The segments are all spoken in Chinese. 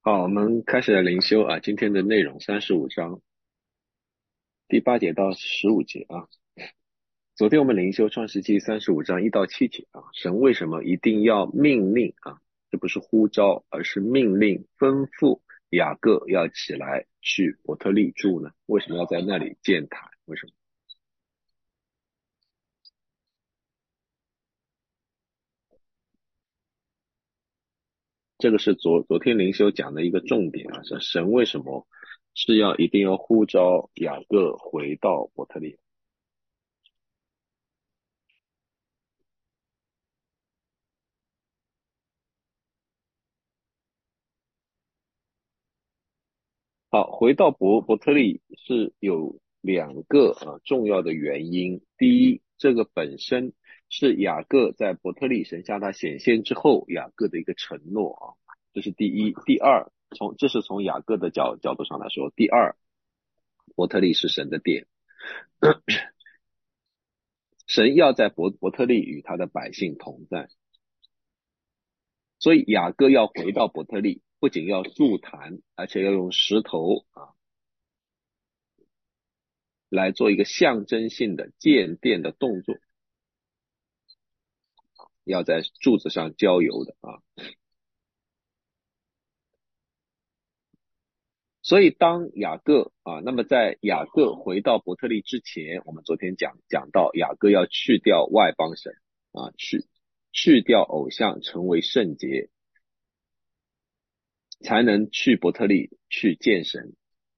好，我们开始来灵修啊，今天的内容35章第8节到15节啊。昨天我们灵修创世纪35章1到7节啊，神为什么一定要命令啊？这不是呼召，而是命令吩咐雅各要起来去伯特利住呢？为什么要在那里建坛？为什么？这个是昨天灵修讲的一个重点啊，是神为什么是要一定要呼召雅各回到伯特利？好，回到伯特利是有两个重要的原因。第一，这个本身是雅各在伯特利神向他显现之后，雅各的一个承诺啊，这是第一。第二，这是从雅各的角度上来说。第二，伯特利是神的殿，神要在伯特利与他的百姓同在，所以雅各要回到伯特利，不仅要筑坛，而且要用石头来做一个象征性的建殿的动作。要在柱子上浇油的啊。所以当雅各那么在雅各回到伯特利之前，我们昨天讲到雅各要去掉外邦神去掉偶像，成为圣洁，才能去伯特利去见神。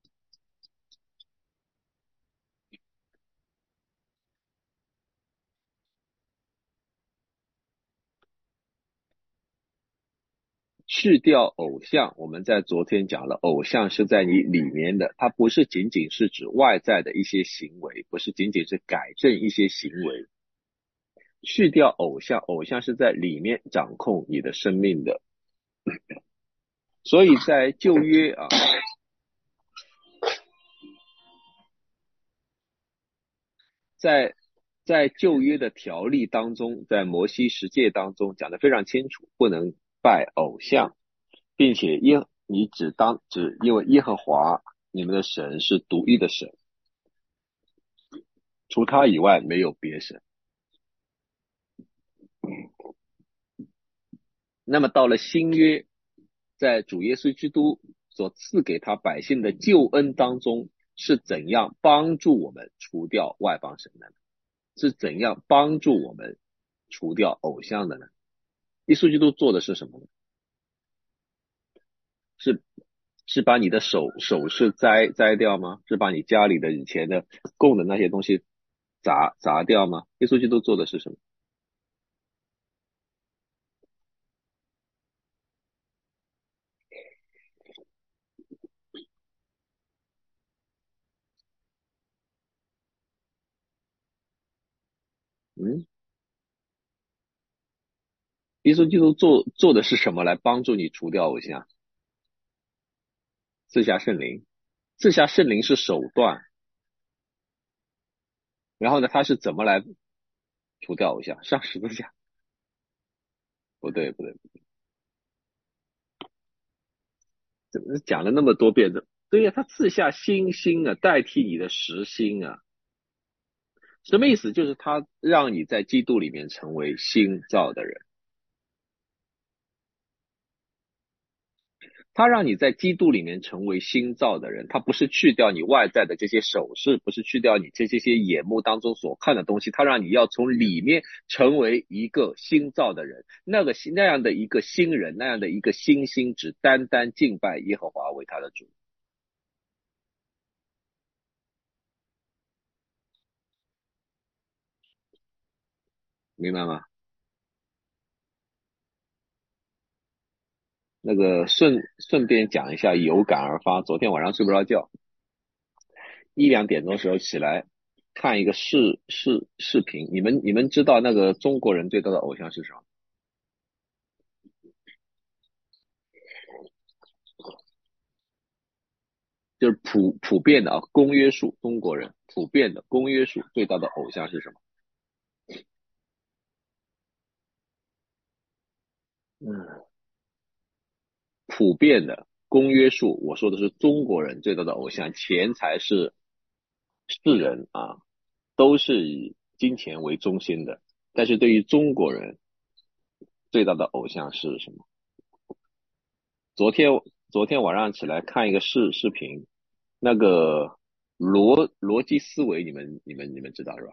去掉偶像，我们在昨天讲了，偶像是在你里面的，它不是仅仅是指外在的一些行为，不是仅仅是改正一些行为。去掉偶像，偶像是在里面掌控你的生命的。所以在旧约在在旧约的条例当中，在摩西十诫当中讲得非常清楚，不能拜偶像，并且你只因为耶和华你们的神是独一的神，除他以外没有别神。那么到了新约，在主耶稣基督所赐给他百姓的救恩当中，是怎样帮助我们除掉外邦神的呢？是怎样帮助我们除掉偶像的呢？耶稣基督做的是什么呢？是是把你的首饰摘掉吗？是把你家里的以前的供的那些东西砸掉吗？耶稣基督做的是什么？嗯，耶稣基督做的是什么来帮助你除掉偶像？赐下圣灵，赐下圣灵是手段，然后呢，他是怎么来除掉偶像？上十字架？不对不对，怎么讲了那么多遍的？对呀，他赐下新心啊，代替你的实心啊。什么意思？就是他让你在基督里面成为新造的人，他让你在基督里面成为新造的人，他不是去掉你外在的这些首饰，不是去掉你这些眼目当中所看的东西，他让你要从里面成为一个新造的人，那样的一个新人，那样的一个新心，只单单敬拜耶和华为他的主，明白吗？那个顺便讲一下，有感而发，昨天晚上睡不着觉，1、2点钟的时候起来看一个视频，你们知道那个中国人最大的偶像是什么？就是普遍的公约数，中国人普遍的公约数最大的偶像是什么？嗯，普遍的公约数，我说的是中国人最大的偶像，钱财世人啊，都是以金钱为中心的。但是对于中国人，最大的偶像是什么？昨天昨天晚上起来看一个视频，那个逻辑思维，你们知道是吧？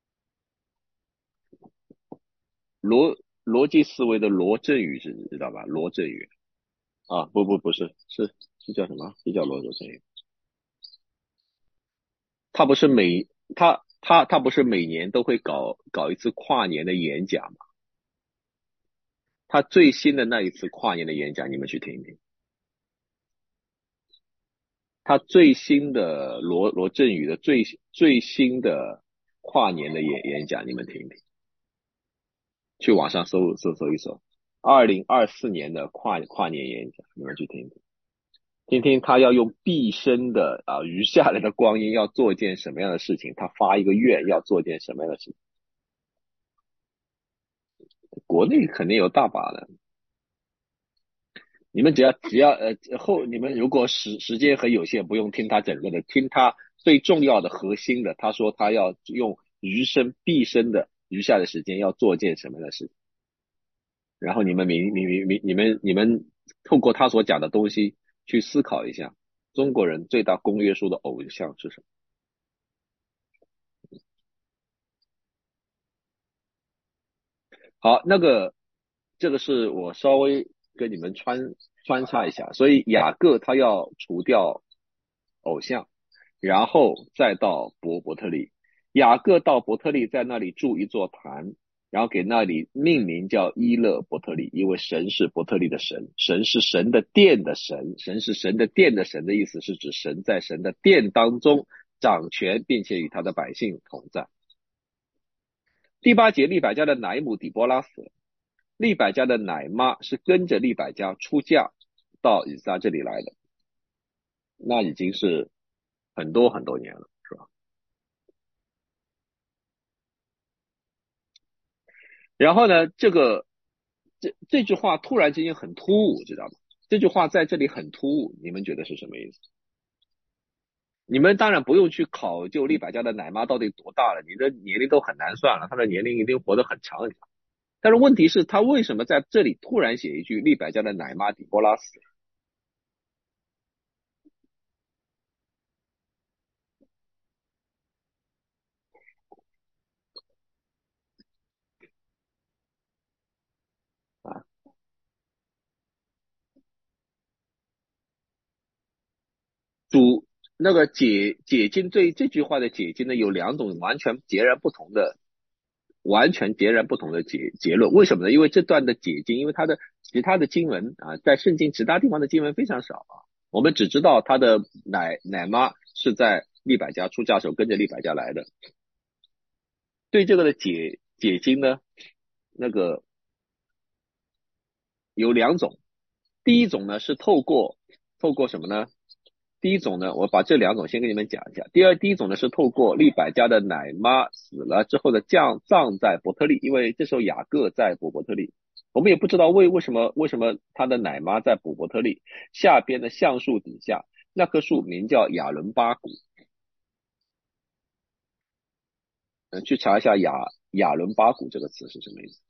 逻辑思维的罗振宇知道吧？罗振宇啊，不是，是叫什么？是叫罗振宇？他不是他不是每年都会搞一次跨年的演讲吗？他最新的那一次跨年的演讲，你们去听一听。他最新的罗振宇的最新的跨年的演讲，你们听一听，去网上搜一搜，2024年的跨年演讲，你们去听听，听听他要用毕生的余下来的光阴要做一件什么样的事情，他发一个愿要做一件什么样的事情。国内肯定有大把的，你们只要你们如果时间很有限，不用听他整个的，听他最重要的核心的。他说他要用毕生的余下的时间要做件什么样的事情，然后你们透过他所讲的东西去思考一下，中国人最大公约数的偶像是什么？好，这个是我稍微跟你们穿插一下，所以雅各他要除掉偶像，然后再到伯特利。雅各到伯特利，在那里筑一座坛，然后给那里命名叫伊勒伯特利，因为神是伯特利的神，神是神的殿的神，神是神的殿的神的意思是指神在神的殿当中掌权，并且与他的百姓同在。第8节，利百加的奶母底波拉死了。利百加的奶妈是跟着利百加出嫁到以撒这里来的，那已经是很多很多年了，是吧？然后呢，这句话突然之间很突兀，知道吗？这句话在这里很突兀，你们觉得是什么意思？你们当然不用去考究利百加的奶妈到底多大了，你的年龄都很难算了，她的年龄一定活得很长很长。但是问题是，他为什么在这里突然写一句利百加的奶妈底波拉死？啊？主那个解经这句话的解经呢，有两种完全截然不同的结论。为什么呢？因为这段的解经，因为它的其他的经文在圣经其他地方的经文非常少我们只知道他的奶妈是在利百加出嫁时候跟着利百加来的。对这个的解经呢，那个有两种。第一种呢是透过什么呢？第一种呢，我把这两种先跟你们讲一下。第一种呢是透过利百加的奶妈死了之后的葬在伯特利，因为这时候雅各在伯特利，我们也不知道为什么他的奶妈在伯特利下边的橡树底下，那棵树名叫亚伦巴谷。去查一下亚伦巴谷这个词是什么意思。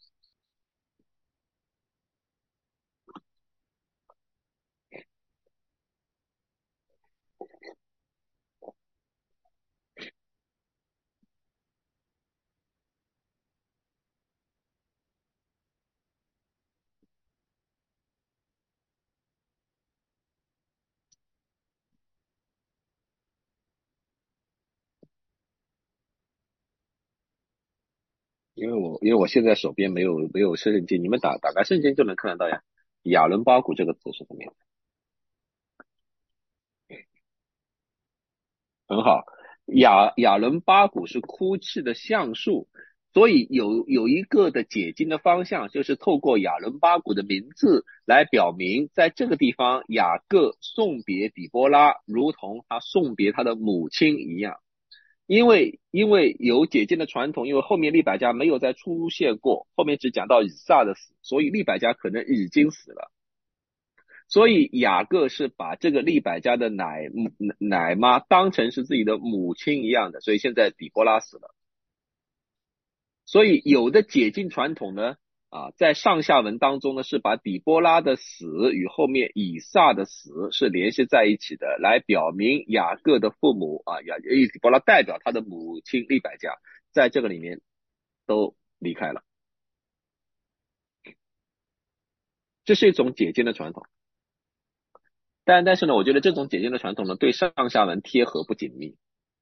因为我现在手边没有圣经，你们打开圣经就能看得到呀。亚伦巴谷这个词是什么样？很好，亚伦巴谷是哭泣的橡树，所以有一个的解经的方向，就是透过亚伦巴谷的名字来表明，在这个地方雅各送别底波拉，如同他送别他的母亲一样。因为有解经的传统，因为后面利百加没有再出现过，后面只讲到以撒的死，所以利百加可能已经死了。 所以雅各是把这个利百加的奶妈当成是自己的母亲一样的，所以现在底波拉死了。所以有的解经传统呢，在上下文当中呢，是把底波拉的死与后面以撒的死是联系在一起的，来表明雅各的父母底波拉代表他的母亲利百加，在这个里面都离开了。这是一种解经的传统，但是呢，我觉得这种解经的传统呢，对上下文贴合不紧密。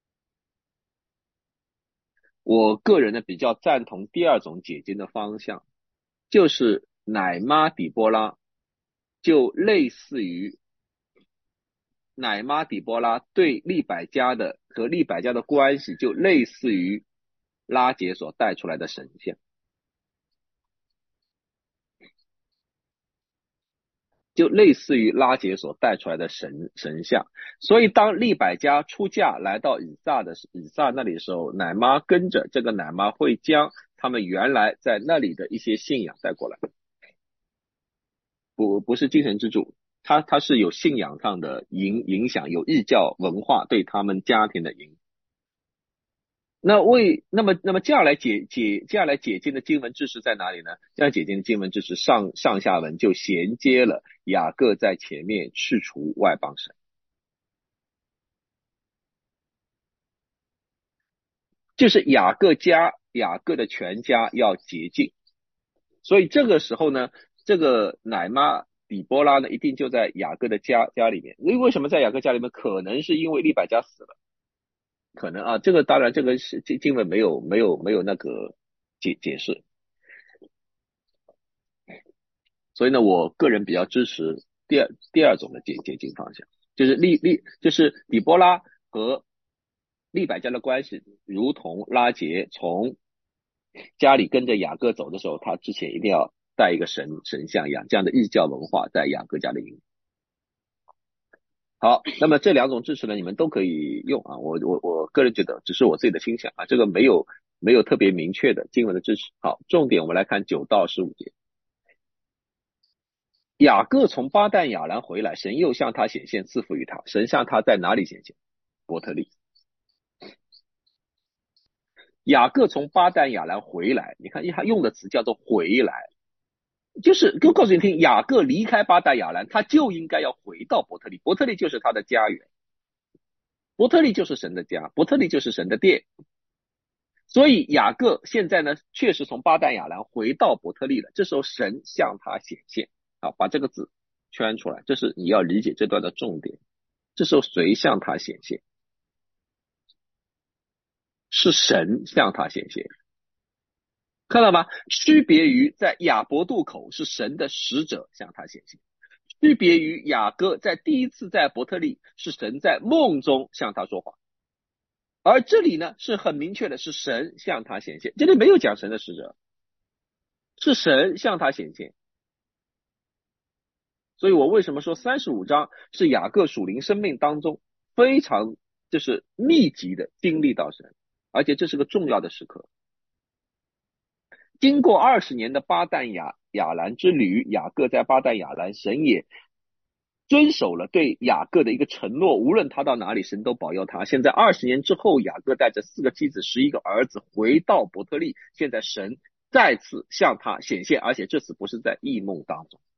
我个人呢比较赞同第二种解经的方向，就是奶妈底波拉就类似于奶妈底波拉对利百加的和利百加的关系，就类似于拉结所带出来的神像，就类似于拉结所带出来的神像。所以当利百加出嫁来到以撒那里的时候，奶妈跟着，这个奶妈会将他们原来在那里的一些信仰带过来。不是精神支柱，它是有信仰上的影响，有异教文化对他们家庭的影响。那么接下来解经的经文知识在哪里呢？这样解经的经文知识上下文就衔接了雅各在前面去除外邦神，就是雅各的全家要洁净。所以这个时候呢，这个奶妈底波拉呢，一定就在雅各的家里面。为什么在雅各家里面？可能是因为利百加死了，可能这个当然这个是经文没有那个解释。所以呢，我个人比较支持第二种的解经方向，就是就是底波拉和利百加的关系，如同拉结从家里跟着雅各走的时候，他之前一定要带一个神像一样，这样的异教文化在雅各家里引。好，那么这两种支持呢，你们都可以用我个人觉得，只是我自己的倾向这个没有特别明确的经文的支持。好，重点我们来看9到15节。雅各从巴旦亚兰回来，神又向他显现，赐福于他。神向他在哪里显现？伯特利。雅各从巴旦亚兰回来，你看他用的词叫做回来，就是就告诉你听，雅各离开巴旦亚兰，他就应该要回到伯特利，伯特利就是他的家园，伯特利就是神的家，伯特利就是神的殿。所以雅各现在呢，确实从巴旦亚兰回到伯特利了。这时候神向他显现，把这个字圈出来，这是你要理解这段的重点。这时候谁向他显现？是神向他显现，看到吗？区别于在亚伯渡口是神的使者向他显现，区别于雅各在第一次在伯特利是神在梦中向他说话，而这里呢是很明确的，是神向他显现，这里没有讲神的使者，是神向他显现。所以我为什么说35章是雅各属灵生命当中非常就是密集的经历到神，而且这是个重要的时刻。经过20年的巴旦亚兰之旅，雅各在巴旦亚兰，神也遵守了对雅各的一个承诺，无论他到哪里，神都保佑他。现在20年之后，雅各带着4个妻子、11个儿子回到伯特利，现在神再次向他显现，而且这次不是在异梦当中。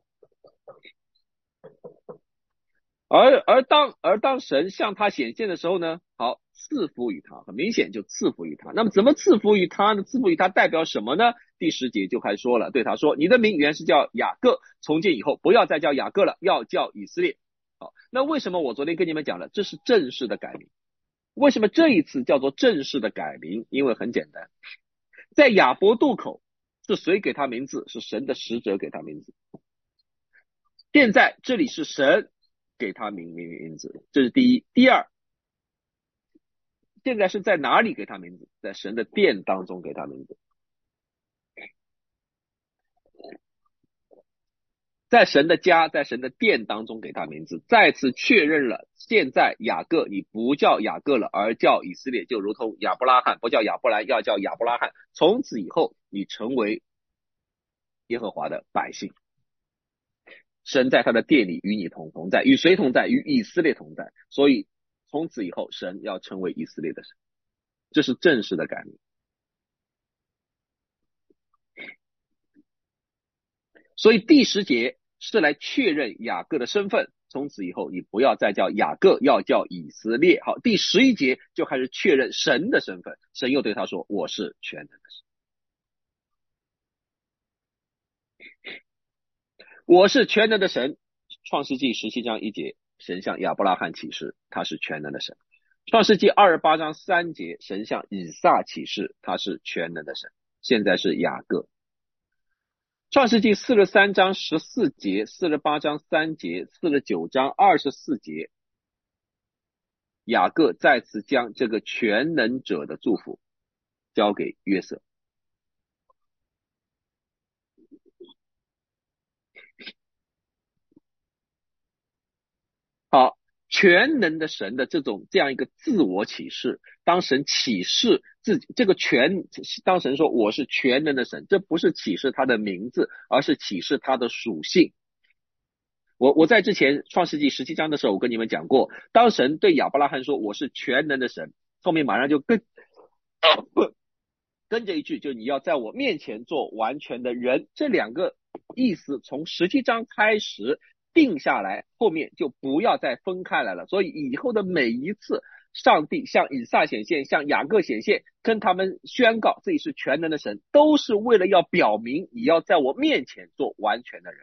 而当神向他显现的时候呢，好，赐福于他，很明显就赐福于他。那么怎么赐福于他呢？赐福于他代表什么呢？第10节就开始说了，对他说：“你的名原是叫雅各，从今以后不要再叫雅各了，要叫以色列。”好，那为什么我昨天跟你们讲了，这是正式的改名？为什么这一次叫做正式的改名？因为很简单，在亚伯渡口是谁给他名字？是神的使者给他名字。现在这里是神给他名字，这是第一。第二，现在是在哪里给他名字？在神的殿当中给他名字，在神的家，在神的殿当中给他名字，再次确认了现在雅各你不叫雅各了，而叫以色列，就如同亚伯拉罕不叫亚伯兰，要叫亚伯拉罕。从此以后，你成为耶和华的百姓。 神在他的殿里与你同在，与谁同在？与以色列同在。所以从此以后，神要成为以色列的神，这是正式的改名。所以第10节是来确认雅各的身份，从此以后你不要再叫雅各，要叫以色列。好，第11节就开始确认神的身份，神又对他说：“我是全能的神，我是全能的神。”创世纪17章1节，神向亚伯拉罕启示，他是全能的神。创世纪28章3节，神向以撒启示，他是全能的神。现在是雅各。创世纪43章14节、48章3节、49章24节，雅各再次将这个全能者的祝福交给约瑟。好，全能的神的这样一个自我启示，当神启示自己这个当神说我是全能的神，这不是启示他的名字，而是启示他的属性。我在之前创世纪17章的时候，我跟你们讲过，当神对亚伯拉罕说我是全能的神，后面马上就跟着一句，就你要在我面前做完全的人，这两个意思从17章开始定下来，后面就不要再分开来了。所以以后的每一次上帝向以撒显现，向雅各显现，跟他们宣告自己是全能的神，都是为了要表明你要在我面前做完全的人。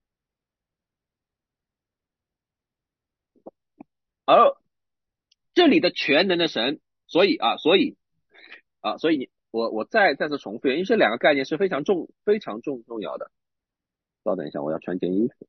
而这里的全能的神，所以我再次重复，因为这两个概念是非常重要的。稍等一下，我要穿件衣服。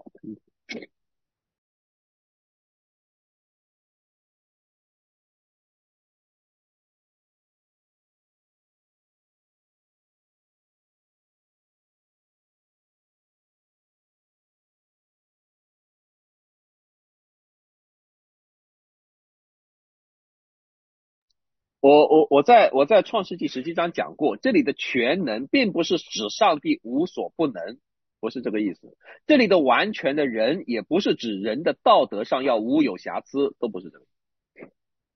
我在创世纪17章讲过，这里的全能并不是指上帝无所不能，不是这个意思。这里的完全的人也不是指人的道德上要无有瑕疵，都不是这个意思。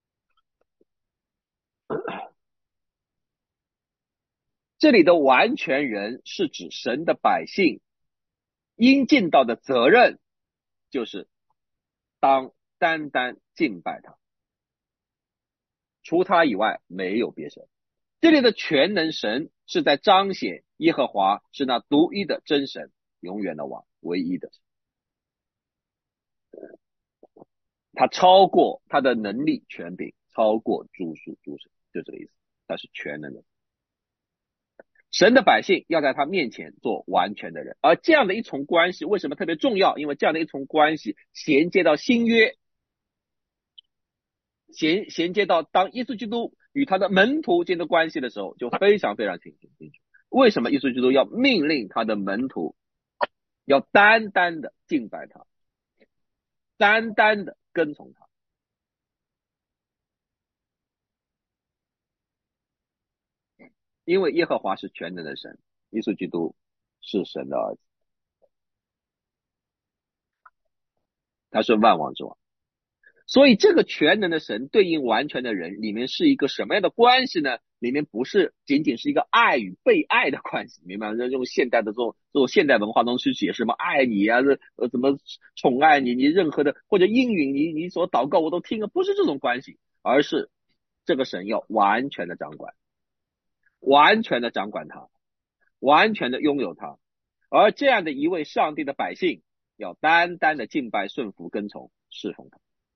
这里的完全人是指神的百姓应尽到的责任，就是当单单敬拜他，除他以外没有别神。这里的全能神是在彰显耶和华是那独一的真神，永远的王，唯一的神。他超过他的能力权柄，超过诸神，就这个意思。他是全能的。神的百姓要在他面前做完全的人，而这样的一重关系为什么特别重要？因为这样的一重关系衔接到新约，衔接到当耶稣基督与他的门徒间的关系的时候，就非常清楚。为什么耶稣基督要命令他的门徒要单单的敬拜他，单单的跟从他？因为耶和华是全能的神，耶稣基督是神的儿子，他是万王之王。所以这个全能的神对应完全的人，里面是一个什么样的关系呢？里面不是仅仅是一个爱与被爱的关系，明白吗？用现代的这种现代文化中去解释什么爱你啊，怎么宠爱你，你任何的或者应允你所祷告我都听了，不是这种关系，而是这个神要完全的掌管，完全的掌管他，完全的拥有他。而这样的一位上帝的百姓，要单单的敬拜、顺服、跟从、侍奉他。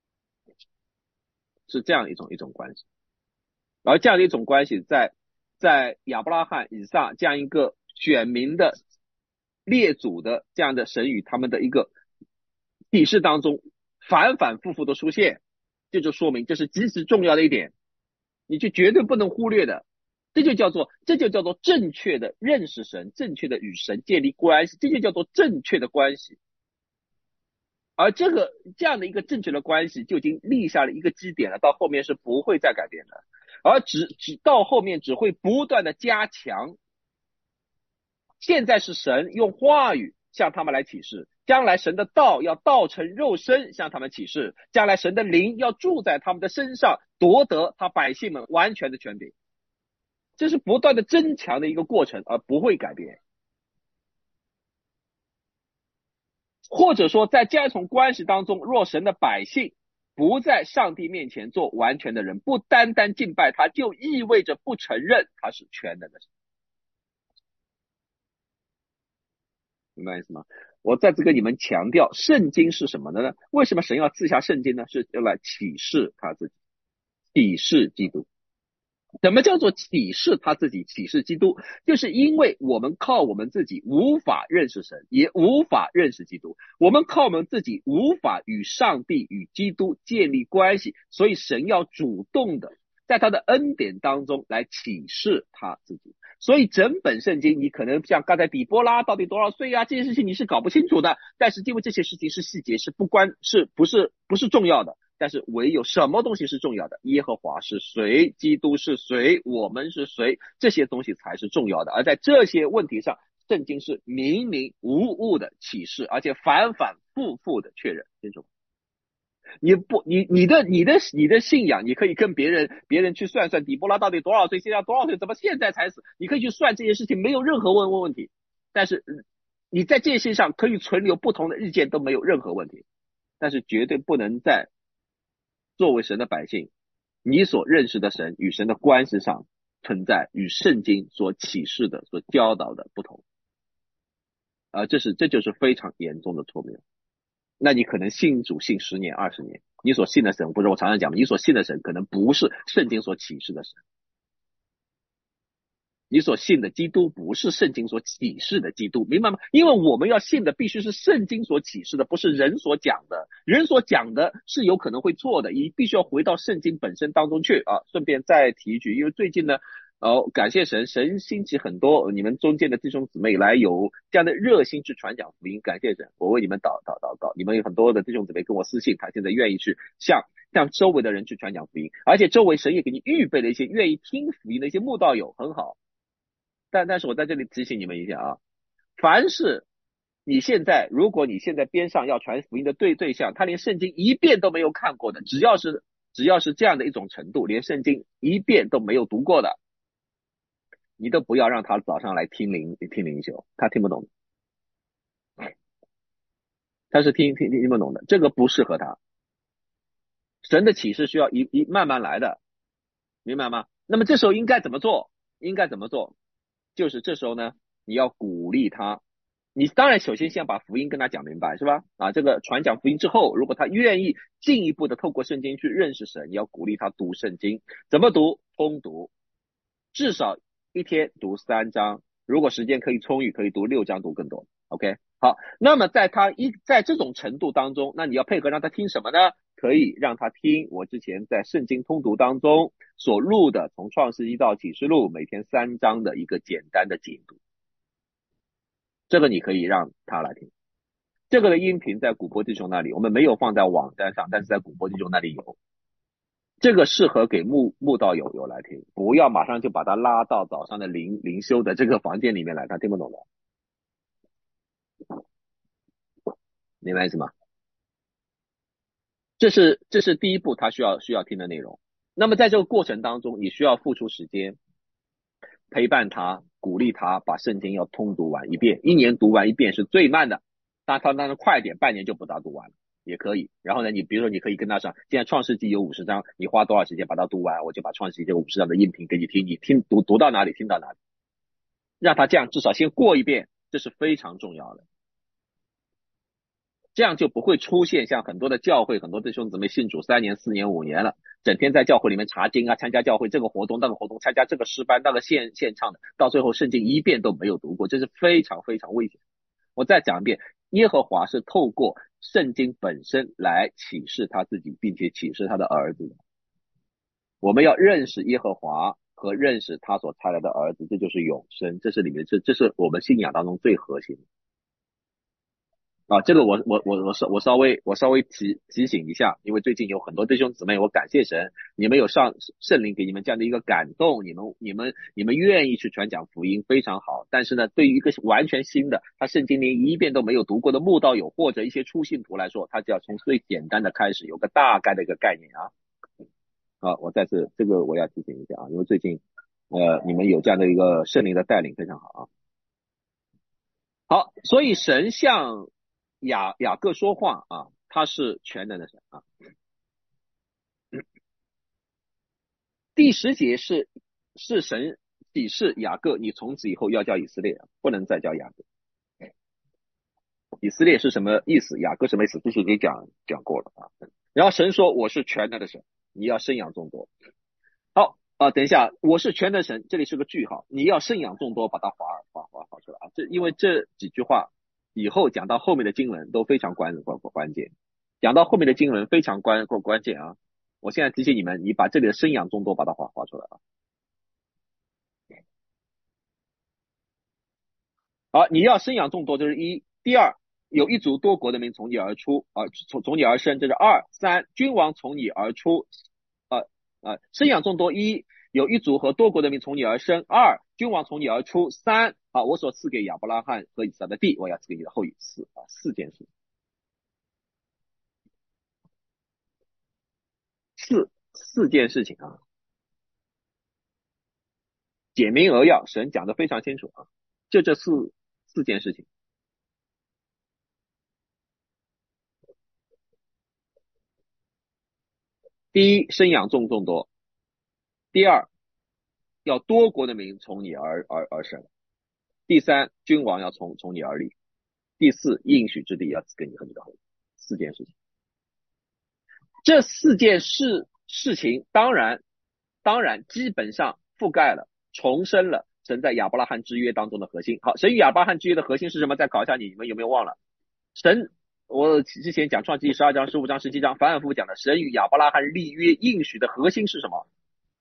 是这样一种关系。而这样的一种关系在亚伯拉罕、以撒这样一个选民的列祖的这样的神与他们的一个启示当中反反复复的出现，这就说明这是极其重要的一点，你就绝对不能忽略的。这就叫做正确的认识神，正确的与神建立关系，这就叫做正确的关系。而这样的一个正确的关系就已经立下了一个基点了，到后面是不会再改变的，而只到后面只会不断的加强。现在是神用话语向他们来启示， 将来神的道要道成肉身向他们启示，将来神的灵要住在他们的身上，夺得他百姓们完全的权柄。这是不断的增强的一个过程，而不会改变。或者说在这样一种关系当中，若神的百姓不在上帝面前做完全的人，不单单敬拜他，就意味着不承认他是全能的神。明白意思吗？我再次跟你们强调，圣经是什么呢？为什么神要赐下圣经呢？是要来启示他自己，启示基督。什么叫做启示他自己，启示基督？就是因为我们靠我们自己无法认识神，也无法认识基督，我们靠我们自己无法与上帝与基督建立关系，所以神要主动的在他的恩典当中来启示他自己。所以整本圣经你可能像刚才底波拉到底多少岁啊，这些事情你是搞不清楚的，但是因为这些事情是细节，是不是重要的，但是唯有什么东西是重要的？耶和华是谁？基督是谁？我们是谁？这些东西才是重要的。而在这些问题上，圣经是明明无误的启示，而且反反复复的确认。清楚？你的信仰，你可以跟别人去算算底波拉到底多少岁，现在多少岁，怎么现在才死？你可以去算这些事情，没有任何问题。但是你在这些上可以存留不同的意见都没有任何问题，但是绝对不能在作为神的百姓，你所认识的神与神的关系上存在与圣经所启示的、所教导的不同。这就是非常严重的错谬。那你可能信主信10年、20年，你所信的神，不是我常常讲嘛，你所信的神可能不是圣经所启示的神，你所信的基督不是圣经所启示的基督，明白吗？因为我们要信的必须是圣经所启示的，不是人所讲的。人所讲的是有可能会错的，你必须要回到圣经本身当中去啊。顺便再提一句，因为最近呢，感谢神，神兴起很多你们中间的弟兄姊妹来有这样的热心去传讲福音，感谢神，我为你们祷告。你们有很多的弟兄姊妹跟我私信，他现在愿意去向周围的人去传讲福音，而且周围神也给你预备了一些愿意听福音的一些慕道友，很好。但是我在这里提醒你们一下啊，凡是如果你现在边上要传福音的对象，他连圣经一遍都没有看过的，只要是这样的一种程度，连圣经一遍都没有读过的，你都不要让他早上来听灵修，他听不懂，他是听不懂的，这个不适合他。神的启示需要慢慢来的，明白吗？那么这时候应该怎么做？就是这时候呢，你要鼓励他。你当然首先先把福音跟他讲明白，是吧？这个传讲福音之后，如果他愿意进一步的透过圣经去认识神，你要鼓励他读圣经。怎么读？通读，至少一天读3章，如果时间可以充裕，可以读6章，读更多。OK， 好，那么在这种程度当中，那你要配合让他听什么呢？可以让他听我之前在圣经通读当中所录的从创世纪到启示录每天3章的一个简单的解读，这个你可以让他来听。这个的音频在古波弟兄那里，我们没有放在网站上，但是在古波弟兄那里有。这个适合给慕道友来听，不要马上就把他拉到早上的灵修的这个房间里面来，他听不懂的，明白意思吗？这是第一步他需要听的内容。那么在这个过程当中，你需要付出时间陪伴他，鼓励他把圣经要通读完一遍，1年读完一遍是最慢的，当然快点，半年就把它读完了也可以。然后呢，你比如说你可以跟他说，现在创世纪有50章，你花多少时间把它读完，我就把创世纪这个50章的音频给你听，你读到哪里听到哪里，让他这样至少先过一遍，这是非常重要的。这样就不会出现像很多的教会，很多弟兄姊妹信主3年、4年、5年了，整天在教会里面查经啊，参加教会这个活动那个活动，参加这个诗班那个献唱的，到最后圣经一遍都没有读过，这是非常非常危险。我再讲一遍，耶和华是透过圣经本身来启示他自己，并且启示他的儿子的。我们要认识耶和华和认识他所差来的儿子，这就是永生，这是我们信仰当中最核心的。 啊，这个我稍微提醒一下，因为最近有很多弟兄姊妹，我感谢神，你们有圣灵给你们这样的一个感动，你们愿意去传讲福音，非常好。但是呢，对于一个完全新的，他圣经连一遍都没有读过的慕道友或者一些初信徒来说，他就要从最简单的开始，有个大概的一个概念啊。啊，我再次这个我要提醒一下啊，因为最近你们有这样的一个圣灵的带领，非常好啊。好，所以神向雅各说话啊，他是全能的神啊。第10节是神启示雅各，你从此以后要叫以色列，不能再叫雅各。以色列是什么意思？雅各什么意思？这些已经讲过了啊。然后神说我是全能的神，你要生养众多。好啊，等一下，我是全能神，这里是个句号，你要生养众多，把它划出来啊。因为这几句话以后讲到后面的经文都非常关键，讲到后面的经文非常关键啊。我现在提醒你们，你把这里的生养众多把它划出来啊。好，你要生养众多，这是一。第二，有一族多国的民从你而出啊，从你而生，这是二。三，君王从你而出，生养众多一，有一族和多国的民从你而生。二，君王从你而出。三，好，我所赐给亚伯拉罕和以撒的地，我要赐给你的后裔。四件事，四件事情啊，简明扼要，神讲的非常清楚啊，就这四件事情。第一，生养众多；第二，要多国的民从你而生；第三，君王要从你而立；第四，应许之地要赐给你和你的后裔。4件事情，这4件事情当然基本上覆盖了重申了神在亚伯拉罕之约当中的核心。好，神与亚伯拉罕之约的核心是什么？再考一下你们有没有忘了？神，我之前讲创世记12章、15章、17章反反复复讲的，神与亚伯拉罕立约应许的核心是什么？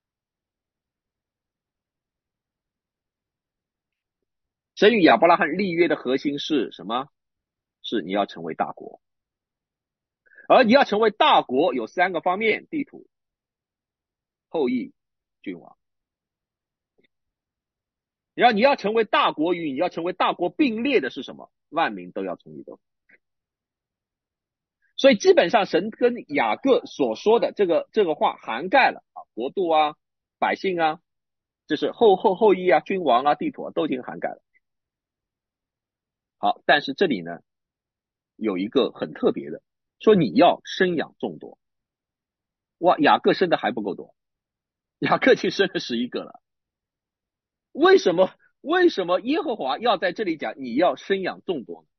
神与亚伯拉罕立约的核心是什么？是你要成为大国。而你要成为大国有3个方面：地土、后裔、君王。然后你要成为大国与你要成为大国并列的是什么？万民都要从你走。所以基本上神跟雅各所说的这个话涵盖了啊，国度啊、百姓啊，就是后裔啊、君王啊、地土啊，都已经涵盖了。好，但是这里呢有一个很特别的，说你要生养众多。哇，雅各生的还不够多，雅各去生了11个了。为什么耶和华要在这里讲你要生养众多呢？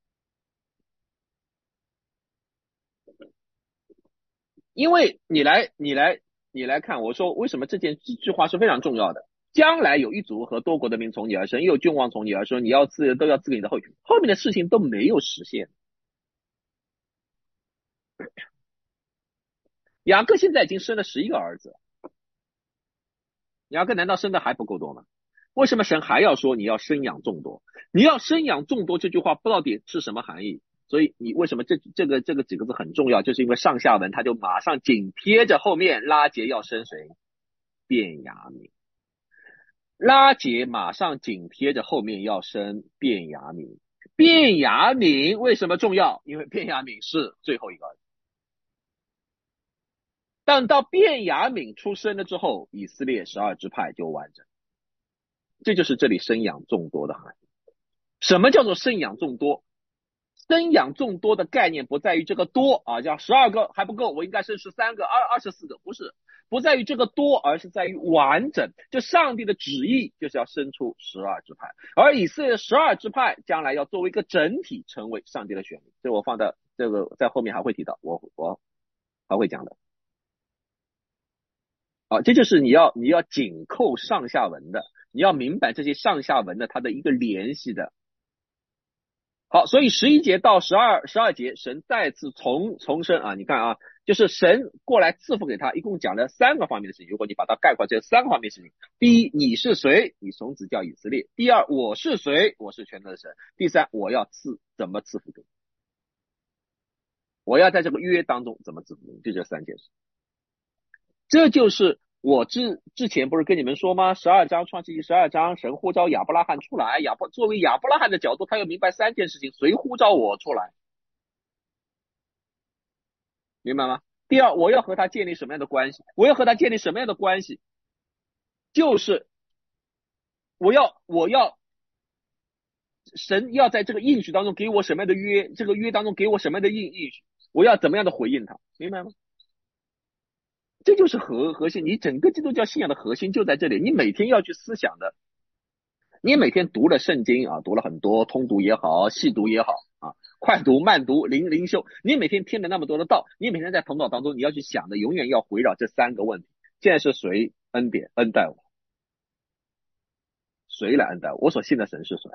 因为你来看，我说为什么这句话是非常重要的。将来有一族和多国的民从你而生，又有君王从你而生，你都要赐给你的后裔。后面的事情都没有实现。雅各现在已经生了11个儿子，雅各难道生的还不够多吗？为什么神还要说你要生养众多？你要生养众多这句话到底是什么含义？所以你为什么这个几个字很重要？就是因为上下文它就马上紧贴着后面拉结要生谁？便雅悯。拉结马上紧贴着后面要生便雅悯。便雅悯为什么重要？因为便雅悯是最后一个儿子。但到便雅悯出生了之后，以色列12支派就完整。这就是这里生养众多的含义。什么叫做生养众多？生养众多的概念不在于这个多啊，叫12个还不够，我应该生13个、24个，不是，不在于这个多，而是在于完整。就上帝的旨意就是要生出12支派，而以色列12支派将来要作为一个整体成为上帝的选民。这我放在这个在后面还会提到，我还会讲的。啊，这就是你要紧扣上下文的，你要明白这些上下文的它的一个联系的。好，所以11节到十二节，神再次重申啊，你看啊，就是神过来赐福给他，一共讲了3个方面的事情。如果你把它概括这3个方面的事情，第一，你是谁？你从此叫以色列。第二，我是谁？我是全能的神。第三，我要怎么赐福给你？ 我要在这个约当中怎么指明，就这三件事。这就是我之前不是跟你们说吗？12章创世纪12章，神呼召亚伯拉罕出来，作为亚伯拉罕的角度，他要明白三件事情：谁呼召我出来，明白吗？第二，我要和他建立什么样的关系？我要和他建立什么样的关系？就是我要神要在这个应许当中给我什么样的约，这个约当中给我什么样的应许，我要怎么样的回应他，明白吗？这就是核心，你整个基督教信仰的核心就在这里。你每天要去思想的，你每天读了圣经啊，读了很多，通读也好，细读也好啊，快读慢读灵修，你每天听了那么多的道，你每天在头脑当中你要去想的，永远要围绕这三个问题：现在是谁恩待我？谁来恩待我？我所信的神是谁？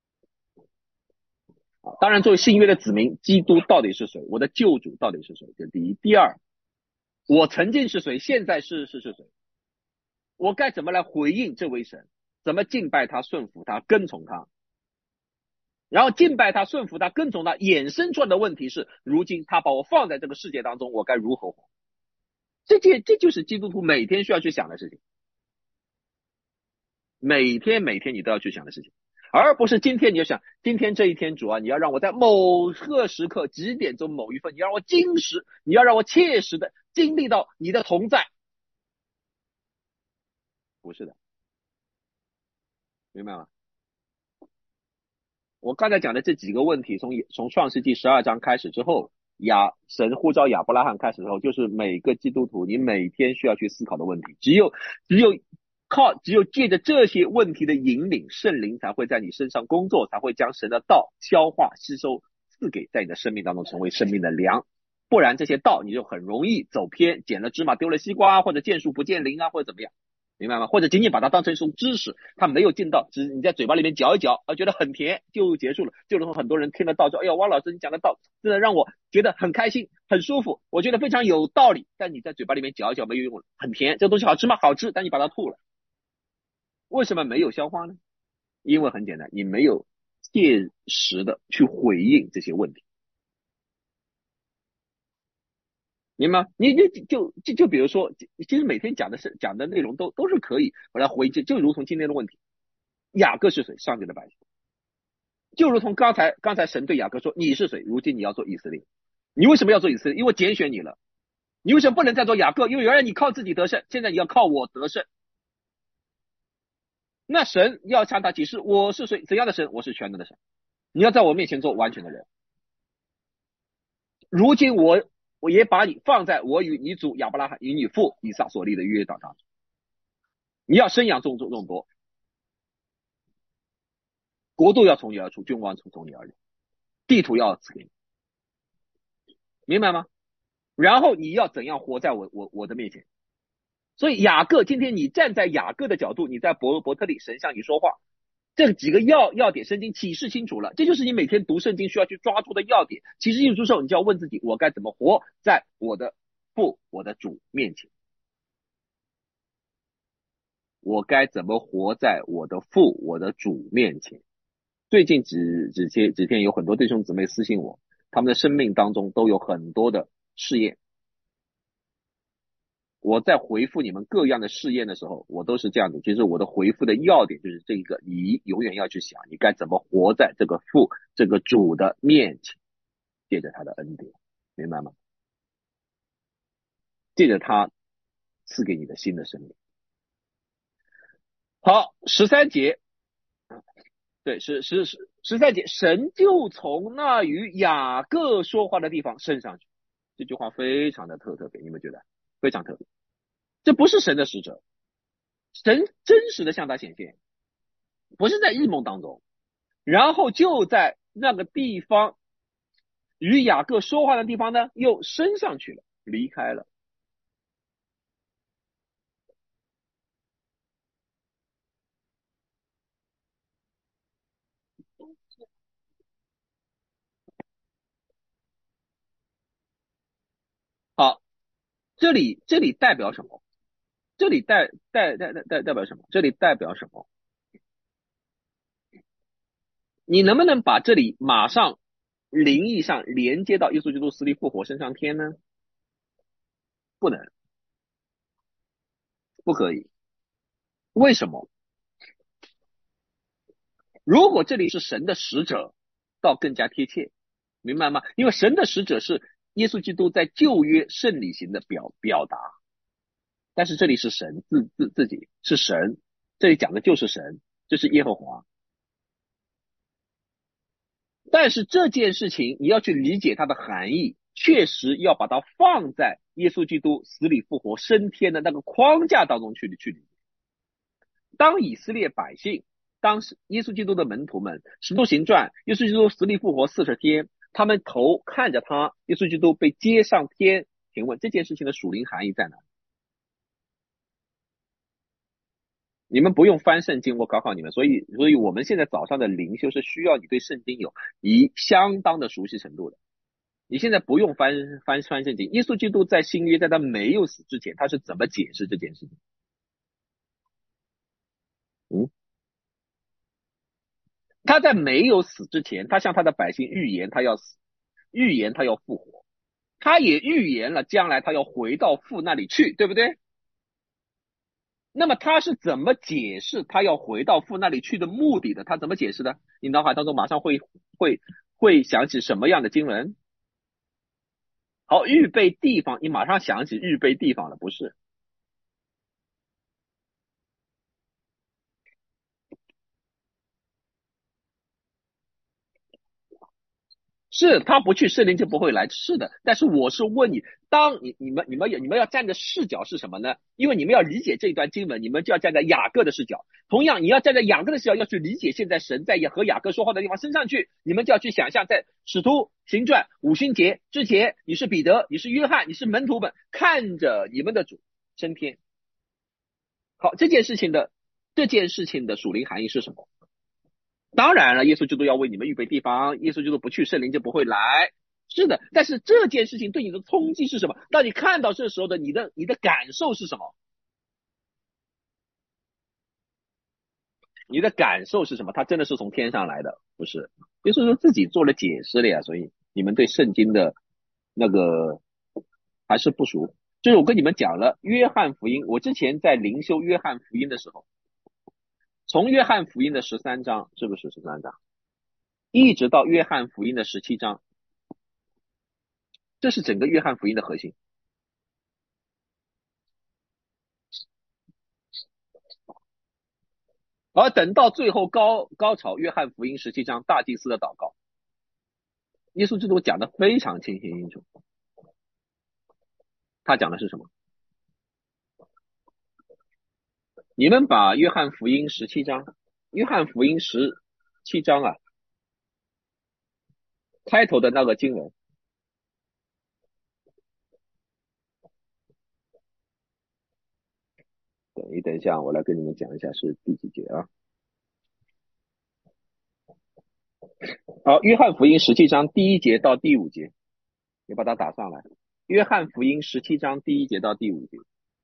啊，当然，作为新约的子民，基督到底是谁？我的救主到底是谁？这是第一。第二，我曾经是谁？现在是谁？我该怎么来回应这位神？怎么敬拜他、顺服他、跟从他？然后敬拜他、顺服他、跟从他，衍生出来的问题是：如今他把我放在这个世界当中，我该如何活？这就是基督徒每天需要去想的事情，每天你都要去想的事情，而不是今天你就想，今天这一天主啊，你要让我在某个时刻几点钟某一分，你让我今时，你要让我切实的经历到你的同在，不是的，明白吗？我刚才讲的这几个问题，从创世纪12章开始之后，神呼召亚伯拉罕开始之后，就是每个基督徒你每天需要去思考的问题。只有借着这些问题的引领，圣灵才会在你身上工作，才会将神的道消化吸收，赐给在你的生命当中成为生命的粮。不然这些道你就很容易走偏，捡了芝麻丢了西瓜，或者见树不见林啊，或者怎么样。明白吗？或者仅仅把它当成一种知识，它没有进到，只是你在嘴巴里面嚼一嚼，觉得很甜就结束了。就如同很多人听了道说，哎呀，汪老师你讲的道真的让我觉得很开心、很舒服，我觉得非常有道理。但你在嘴巴里面嚼一嚼没有用，很甜，这个东西好吃吗？好吃，但你把它吐了，为什么没有消化呢？因为很简单，你没有切实的去回应这些问题。明白吗？你就比如说，其实每天讲的内容都是可以我来回应，就如同今天的问题，雅各是谁？上帝的百姓。就如同刚才神对雅各说，你是谁？如今你要做以色列。你为什么要做以色列？因为我拣选你了。你为什么不能再做雅各？因为原来你靠自己得胜，现在你要靠我得胜。那神要向他启示，我是谁？怎样的神？我是全能的神。你要在我面前做完全的人。如今我也把你放在我与你主亚伯拉罕与你父以撒所立的约当中。你要生养众多，国度要从你而出，君王从你而立，地图要赐给你，明白吗？然后你要怎样活在我的面前？所以雅各，今天你站在雅各的角度，你在伯特利神向你说话，这几个要点圣经启示清楚了，这就是你每天读圣经需要去抓住的要点。启示清楚之后，你就要问自己，我该怎么活在我的父、我的主面前？我该怎么活在我的父、我的主面前？最近几天有很多弟兄姊妹私信我，他们的生命当中都有很多的试验。我在回复你们各样的试验的时候，我都是这样子。其实我的回复的要点就是这一个，你永远要去想，你该怎么活在这个父、这个主的面前，借着他的恩典，明白吗？借着他赐给你的新的生命。好，13节，对，13节，神就从那与雅各说话的地方升上去。这句话非常的特别，你们觉得非常特别？这不是神的使者，神真实的向他显现，不是在异梦当中。然后就在那个地方与雅各说话的地方呢，又升上去了，离开了。好，这里代表什么？这里代表什么？这里代表什么？你能不能把这里马上灵异上连接到耶稣基督死里复活升上天呢？不能，不可以。为什么？如果这里是神的使者，倒更加贴切，明白吗？因为神的使者是耶稣基督在旧约圣礼型的表达，但是这里是神自己是神，这里讲的就是神，这是耶和华。但是这件事情你要去理解它的含义，确实要把它放在耶稣基督死里复活升天的那个框架当中去理解。当以色列百姓，当时耶稣基督的门徒们，使徒行传，耶稣基督死里复活40天，他们头看着他，耶稣基督被接上天，请问这件事情的属灵含义在哪？你们不用翻圣经，我考考你们。所以我们现在早上的灵修是需要你对圣经有相当的熟悉程度的。你现在不用翻圣经，耶稣基督在新约在他没有死之前，他是怎么解释这件事情？嗯，他在没有死之前，他向他的百姓预言他要死，预言他要复活，他也预言了将来他要回到父那里去，对不对？那么他是怎么解释他要回到父那里去的目的的？他怎么解释的？你脑海当中马上会想起什么样的经文？好，预备地方，你马上想起预备地方了，不是？是他不去，圣灵就不会来。是的，但是我是问你，当你们要站的视角是什么呢？因为你们要理解这段经文，你们就要站在雅各的视角。同样，你要站在雅各的视角，要去理解现在神在和雅各说话的地方升上去，你们就要去想象，在使徒行传五旬节之前，你是彼得，你是约翰，你是门徒们，看着你们的主升天。好，这件事情的属灵含义是什么？当然了，耶稣基督要为你们预备地方，耶稣基督不去，圣灵就不会来。是的，但是这件事情对你的冲击是什么？当你看到这时候的你的感受是什么？你的感受是什么？他真的是从天上来的，不是？耶稣基督自己做了解释了呀，所以你们对圣经的那个还是不熟。就是我跟你们讲了约翰福音，我之前在灵修约翰福音的时候，从约翰福音的13章，是不是13章？一直到约翰福音的17章，这是整个约翰福音的核心。而等到最后高潮，约翰福音17章大祭司的祷告，耶稣基督讲的非常清晰清楚。他讲的是什么？你们把约翰福音17章，约翰福音17章啊，开头的那个经文，等一下，我来跟你们讲一下是第几节啊？好，约翰福音17章第1节到第5节，你把它打上来。约翰福音17章第1节到第5节。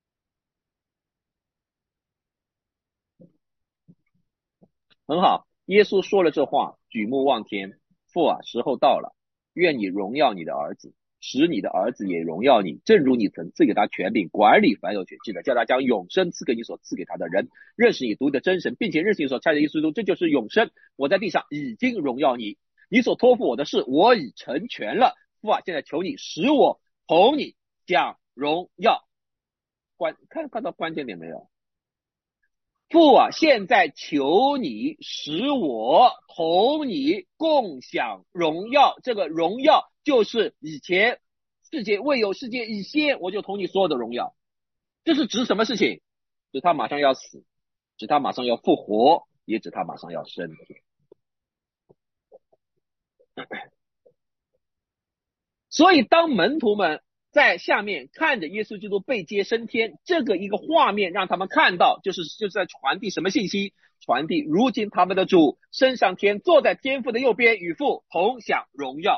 很好，耶稣说了这话，举目望天，父啊，时候到了，愿你荣耀你的儿子，使你的儿子也荣耀你，正如你曾赐给他权柄管理凡有血气的，叫他将永生赐给你所赐给他的人，认识你独一的真神，并且认识你所差的耶稣基督，这就是永生。我在地上已经荣耀你，你所托付我的事，我已成全了。父啊，现在求你使我同你讲荣耀。看到关键点没有？父啊，现在求你使我同你共享荣耀。这个荣耀就是以前世界未有世界以先，我就同你所有的荣耀。这是指什么事情？指他马上要死，指他马上要复活，也指他马上要升天。所以当门徒们在下面看着耶稣基督被接升天，这个一个画面让他们看到，就是在传递什么信息？传递如今他们的主升上天，坐在天父的右边，与父同享荣耀。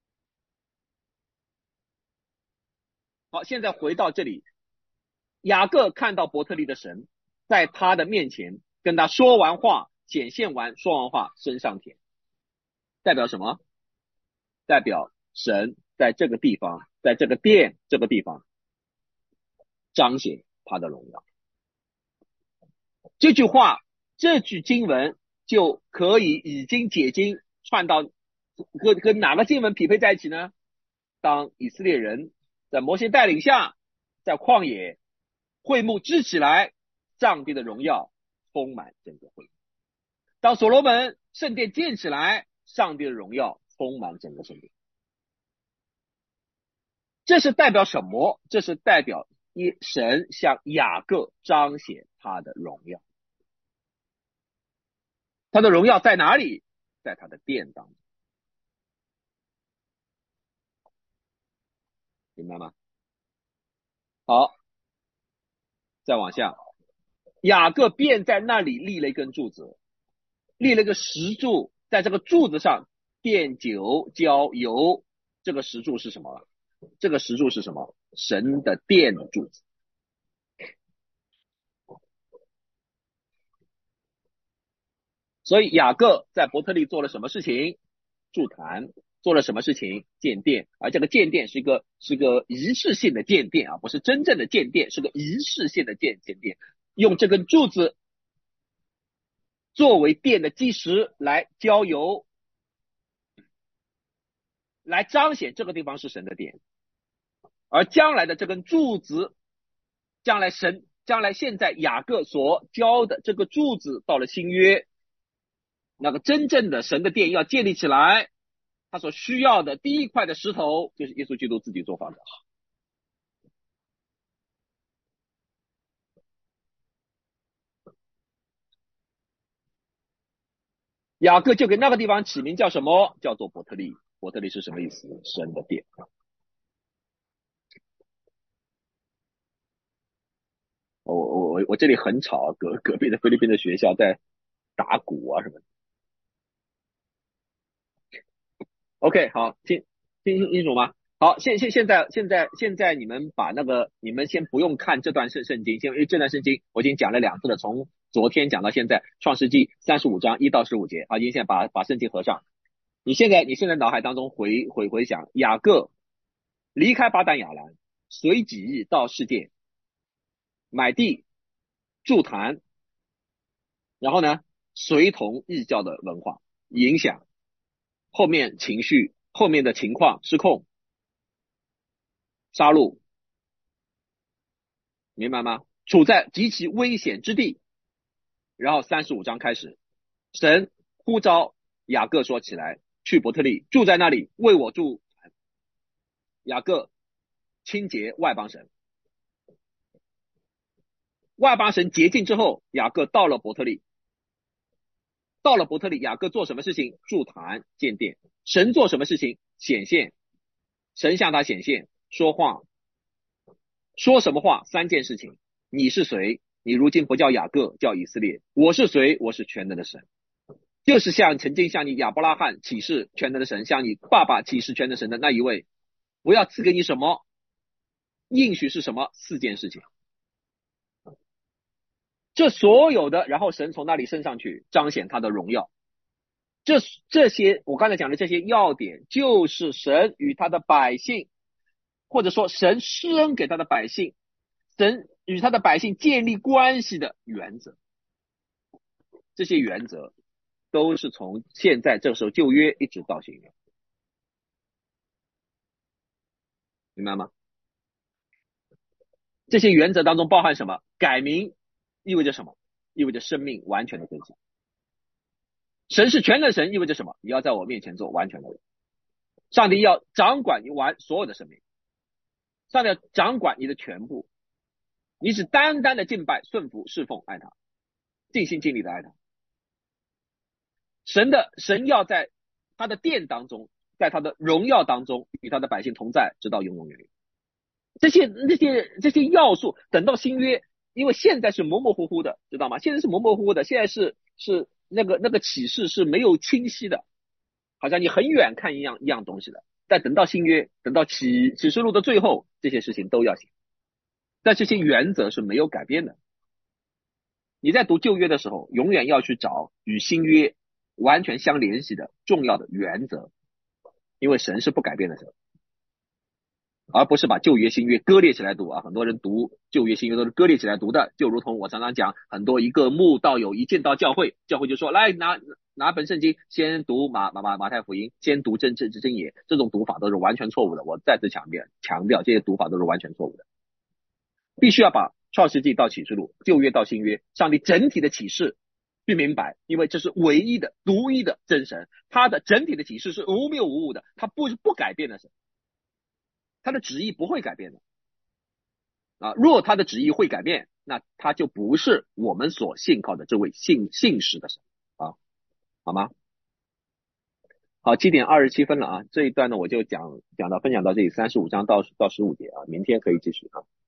好，现在回到这里，雅各看到伯特利的神在他的面前跟他说完话，显现完，说完话升上天，代表什么？ 代表神在这个地方，在这个殿这个地方彰显他的荣耀。这句话，这句经文就可以已经解经串到跟哪个经文匹配在一起呢？当以色列人在摩西带领下，在旷野会幕支起来，上帝的荣耀充满整个会幕。当所罗门圣殿建起来，上帝的荣耀充满整个圣殿。这是代表什么？这是代表神向雅各彰显他的荣耀。他的荣耀在哪里？在他的殿当中，明白吗？好，再往下，雅各便在那里立了一根柱子，立了一个石柱，在这个柱子上奠酒浇油。这个石柱是什么？这个石柱是什么？神的殿的柱子。所以雅各在伯特利做了什么事情？筑坛。做了什么事情？建殿。而这个建殿是个仪式性的建殿啊，不是真正的建殿，是个仪式性的建殿。用这根柱子作为殿的基石来浇油，来彰显这个地方是神的殿。而将来的这根柱子，将来现在雅各所浇的这个柱子，到了新约，那个真正的神的殿要建立起来，他所需要的第一块的石头就是耶稣基督自己做房子。雅各就给那个地方起名叫什么？叫做伯特利。伯特利是什么意思？神的殿。我这里很吵，隔壁的菲律宾的学校在打鼓啊什么的。OK， 好，听清楚吗？好，现在你们把那个，你们先不用看这段圣经，因为这段圣经我已经讲了2次了，从昨天讲到现在，创世纪35章1到15节。好，您现在把圣经合上。你现在脑海当中回想，雅各离开巴旦亚兰，随己到世界买地筑坛，然后呢，随同异教的文化影响，后面的情况失控，杀戮，明白吗？处在极其危险之地。然后35章开始，神呼召雅各说起来，去伯特利，住在那里，为我筑坛。雅各清洁外邦神，外邦神洁净之后，雅各到了伯特利。雅各做什么事情？筑坛建殿。神做什么事情？显现。神向他显现，说话。说什么话？3件事情。你是谁？你如今不叫雅各，叫以色列。我是谁？我是全能的神，就是曾经向你亚伯拉罕启示全能的神，向你爸爸启示全能神的那一位。我要赐给你什么？应许是什么？4件事情。这所有的，然后神从那里升上去，彰显他的荣耀。这些我刚才讲的这些要点，就是神与他的百姓，或者说神施恩给他的百姓，神与他的百姓建立关系的原则。这些原则都是从现在这个时候旧约一直到新约，明白吗？这些原则当中包含什么？改名意味着什么？意味着生命完全的更新。神是全能的神意味着什么？你要在我面前做完全的人。上帝要掌管你所有的生命，上帝要掌管你的全部。你只单单的敬拜、顺服、侍奉、爱他，尽心尽力的爱他。神要在他的殿当中，在他的荣耀当中与他的百姓同在，直到永永远远。这些要素，等到新约，因为现在是模模糊糊的，知道吗？现在是模模糊糊的，现在是那个启示是没有清晰的，好像你很远看一样东西的。但等到新约，等到启示录的最后，这些事情都要行，但这些原则是没有改变的。你在读旧约的时候，永远要去找与新约完全相联系的重要的原则。 因为神是不改变的神，而不是把旧约新约割裂起来读啊。很多人读旧约新约都是割裂起来读的，就如同我常常讲，很多一个慕道友一见到教会，教会就说来拿本圣经，先读马太福音，先读政治之真言，这种读法都是完全错误的。我再次强调，这些读法都是完全错误的。必须要把创世纪到启示录，旧约到新约，上帝整体的启示去明白，因为这是唯一的、独一的真神，他的整体的启示是无谬无误的，他不改变的神，他的旨意不会改变的啊。若他的旨意会改变，那他就不是我们所信靠的这位信实的神啊，好吗？好，7:27了啊，这一段呢我就分享到这里，35章到15节啊，明天可以继续啊。